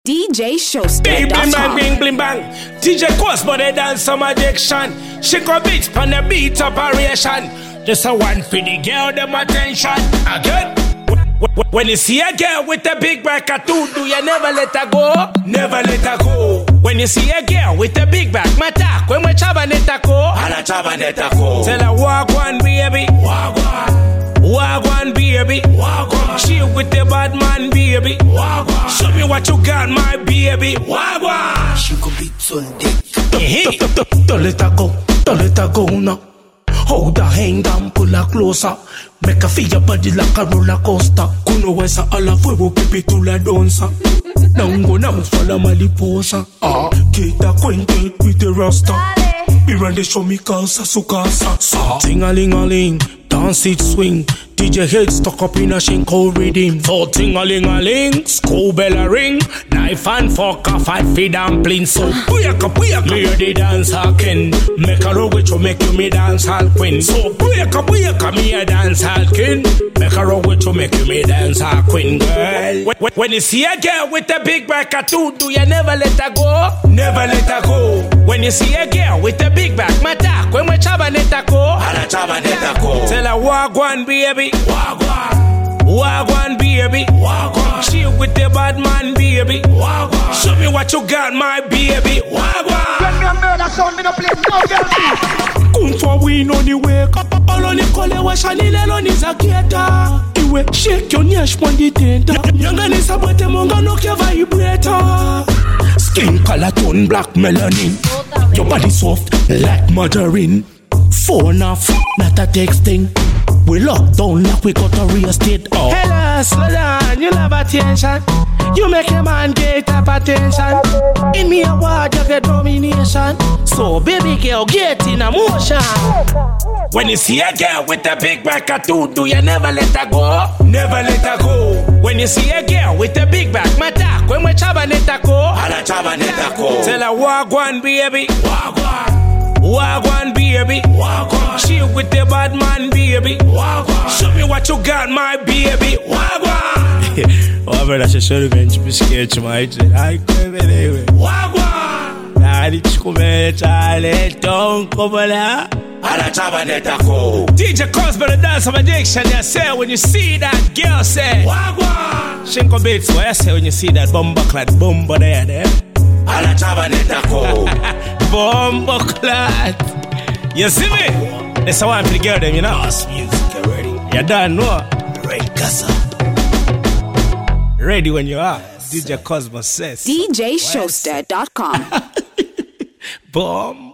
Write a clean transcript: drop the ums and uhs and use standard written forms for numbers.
DJ Showster. Bing bling bang, bing bling bang. DJ Cosmo they dance some addiction. She go beats on the beat operation. Just a one for the girl them attention. Again. When you see a girl with a big back at two, do you never let her go? Never let her go. When you see a girl with a big back, matak when we chaba netako, ala chaba netako. Tell her walk one baby, walk one baby, walk one. She with the bad man baby, walk one. Show me what you got, my baby, walk one. She could be Sunday. Don't let her go now. Hold her hand down, pull her closer. Make her feel your body like a roller coaster. Kuno wesa ala fuego pipi tu la donsa. Nango na mufala mariposa. Get acquainted with the rasta. Miranda show me casa su casa. Ting-a-ling-a-ling, dance it swing. DJ head stuck up in a shinko rhythm. So ting-a-ling-a-ling, school bell a ring. Knife and fork a fight for dumpling. So booyaka. Me hear the dance king. Make a roll with you, make you me dance hall queen. So booyaka, me a dance hall king. Make a roll with you, make you me dance hall queen, girl. When you see a girl with a big back at two, do you never let her go? Never let her go. When you see a girl with a big back, matak when we chaba netako, ala chaba netako. Tell her walk one baby, walk one baby, walk one. She with the bad man baby, walk one. Show me what you got, my baby, walk one. When me a murder sound, me no play no girl. Come for win on the way. All on the call, wa shanile on is a gator. Iwe shake your nyash pon the tenta. Younger is a bote monga no ke vibrator. Skin color tone black melanin. Your body soft like margarine. Phone off, not a texting. We lock down like we got a real estate. Hello, slow down, you love attention. You make a man get up attention. In me a word, you get domination. So baby girl, get in a motion. When you see a girl with a big back at two, do you never let her go? Never let her go. When you see a girl with a big back, matak when we chaba netako, ala chaba netako. Tell her walk one baby, walk one baby, walk one. She with the bad man baby, walk one. Show me what you got, my baby, walk one. Oh, brother, she should have been scared to my head. I couldn't anyway. Walk one. Nah, it's coming, Charlie. Don't come on. Ala chaba netako. DJ Cosmo the dance of addiction. You say when you see that girl, say walk one. Shinko beats, what you say when you see that bumper clad bumper there? Ala chaba netako. Bumper clad. You see me? That's how I'm for the girl them, you know. House music already. You don't know. Red Casa. Ready when you are. DJ Cosmo says. DJShowster.com. Bomb.